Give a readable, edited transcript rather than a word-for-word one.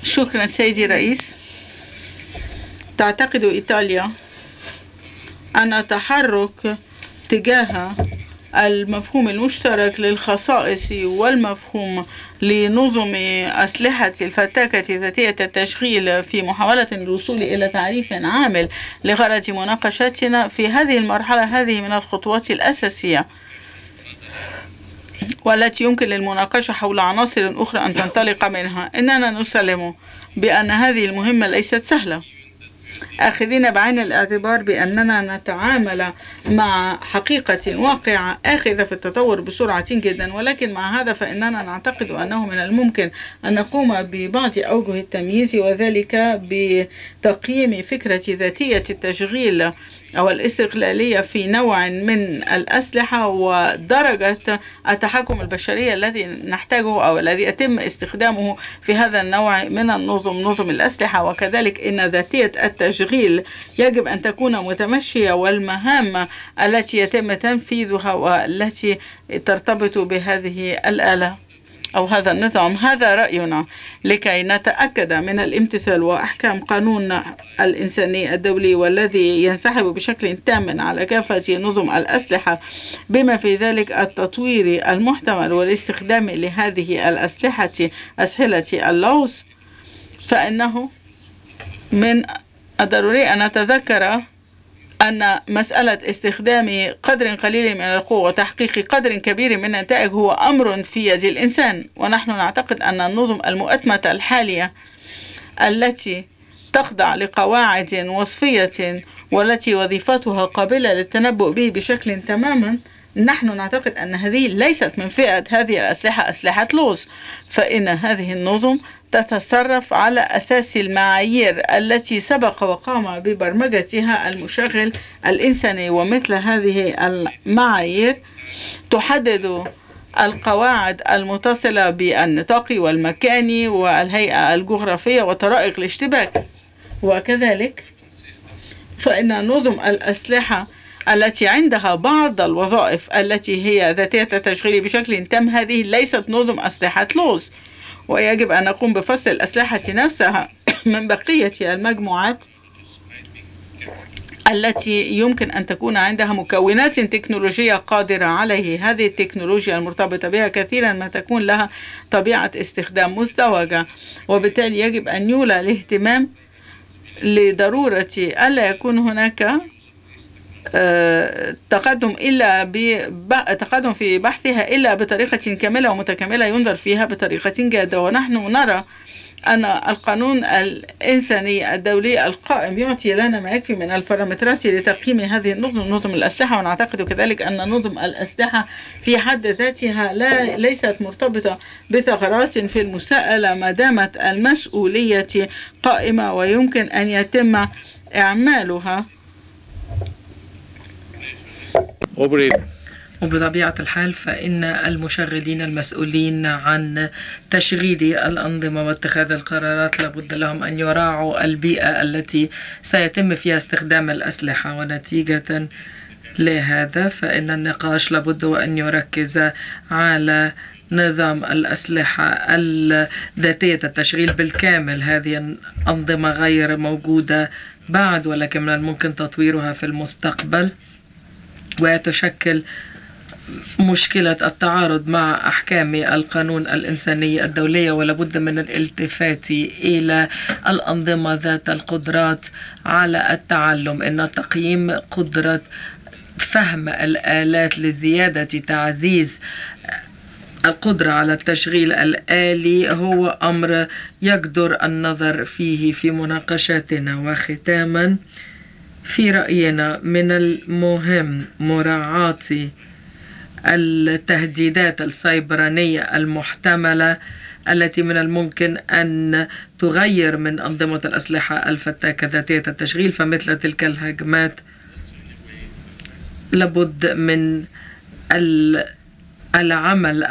شكرا سيدي الرئيس. تعتقد إيطاليا أن التحرك تجاه المفهوم المشترك للخصائص والمفهوم لنظم أسلحة الفتاكة ذاتية التشغيل في محاولة الوصول إلى تعريف عامل لغرض مناقشتنا في هذه المرحلة، هذه من الخطوات الأساسية والتي يمكن للمناقشة حول عناصر أخرى أن تنطلق منها. إننا نسلم بأن هذه المهمة ليست سهلة، آخذين بعين الاعتبار بأننا نتعامل مع حقيقة واقعة آخذة في التطور بسرعة جدا، ولكن مع هذا فإننا نعتقد أنه من الممكن أن نقوم ببعض أوجه التمييز، وذلك بتقييم فكرة ذاتية التشغيل أو الاستقلالية في نوع من الأسلحة ودرجة التحكم البشرية الذي نحتاجه أو الذي يتم استخدامه في هذا النوع من النظم، نظم الأسلحة. وكذلك إن ذاتية التشغيل يجب أن تكون متمشية، والمهام التي يتم تنفيذها والتي ترتبط بهذه الآلة أو هذا النظام. هذا رأينا لكي نتأكد من الامتثال وأحكام قانون الإنساني الدولي، والذي ينسحب بشكل تام على كافة نظم الأسلحة، بما في ذلك التطوير المحتمل والاستخدام لهذه الأسلحة أسهلة اللوز. فإنه من الضروري أن نتذكر أن مسألة استخدام قدر قليل من القوة وتحقيق قدر كبير من النتائج هو أمر في يد الإنسان، ونحن نعتقد أن النظم المؤتمتة الحالية التي تخضع لقواعد وصفية والتي وظيفتها قابلة للتنبؤ به بشكل تماما، نحن نعتقد أن هذه ليست من فئة هذه الأسلحة، أسلحة لوز، فإن هذه النظم تتصرف على أساس المعايير التي سبق وقام ببرمجتها المشغل الإنساني، ومثل هذه المعايير تحدد القواعد المتصلة بالنطاق والمكان والهيئة الجغرافية وطرائق الاشتباك. وكذلك فإن نظم الأسلحة التي عندها بعض الوظائف التي هي ذاتية التشغيل بشكل تام، هذه ليست نظم أسلحة لوز، ويجب أن نقوم بفصل الأسلحة نفسها من بقية المجموعات التي يمكن أن تكون عندها مكونات تكنولوجية قادرة عليه. هذه التكنولوجيا المرتبطة بها كثيرا ما تكون لها طبيعة استخدام مزدوجة، وبالتالي يجب أن يولى الاهتمام لضرورة ألا يكون هناك تقدم في بحثها إلا بطريقة كاملة ومتكاملة ينظر فيها بطريقة جادة. ونحن نرى أن القانون الإنساني الدولي القائم يعطي لنا ما يكفي من البارامترات لتقييم هذه النظم، نظم الأسلحة. ونعتقد كذلك أن نظم الأسلحة في حد ذاتها ليست مرتبطة بثغرات في المساءلة ما دامت المسؤولية قائمة ويمكن أن يتم إعمالها. وبطبيعة الحال فإن المشغلين المسؤولين عن تشغيل الأنظمة واتخاذ القرارات لابد لهم أن يراعوا البيئة التي سيتم فيها استخدام الأسلحة، ونتيجة لهذا فإن النقاش لابد وأن يركز على نظام الأسلحة الذاتية التشغيل بالكامل. هذه الأنظمة غير موجودة بعد، ولكن من الممكن تطويرها في المستقبل، وتشكل مشكلة التعارض مع أحكام القانون الإنساني الدولية، ولابد من الالتفات إلى الأنظمة ذات القدرات على التعلم. إن تقييم قدرة فهم الآلات لزيادة تعزيز القدرة على التشغيل الآلي هو أمر يقدر النظر فيه في مناقشاتنا. وختاما، في رأينا من المهم مراعاة التهديدات السيبرانية المحتملة التي من الممكن أن تغير من أنظمة الأسلحة الفتاكة ذاتية التشغيل، فمثل تلك الهجمات لابد من العمل